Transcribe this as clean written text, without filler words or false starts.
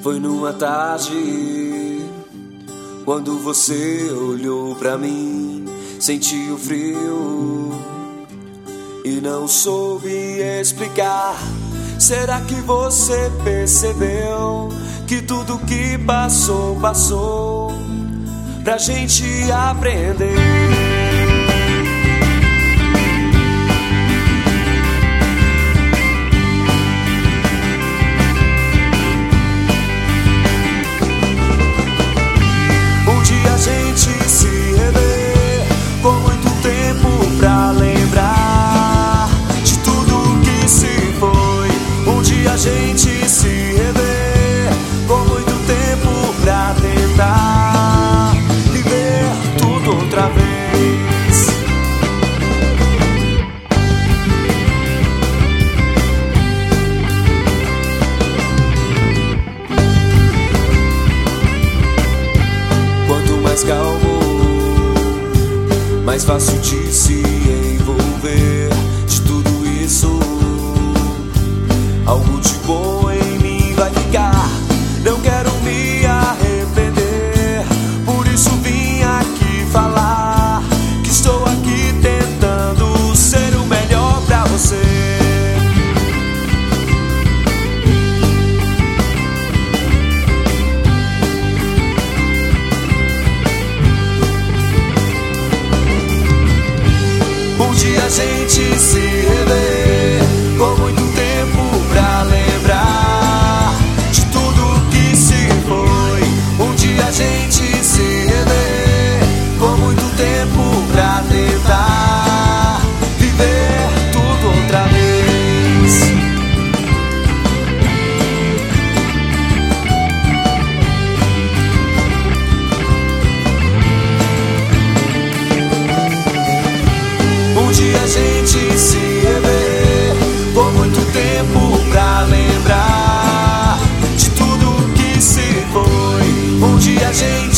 Foi numa tarde, quando você olhou pra mim, senti o frio e não soube explicar. Será que você percebeu que tudo que passou, passou pra gente aprender? A gente se revê com muito tempo pra lembrar de tudo que se foi. Um dia a gente se revê com muito tempo pra tentar viver tudo outra vez. Quanto mais calmo, mais fácil de se envolver. De tudo isso, algo de bom em mim vai ficar. Não quero me arrepender, por isso vim aqui falar que estou aqui tentando ser o melhor pra você. A gente se revê com muito tempo pra lembrar de tudo que se foi. Um dia a gente se revê com muito tempo pra tentar viver tudo outra vez. Um dia a gente se revê com muito tempo pra lembrar de tudo que se foi. Um dia a gente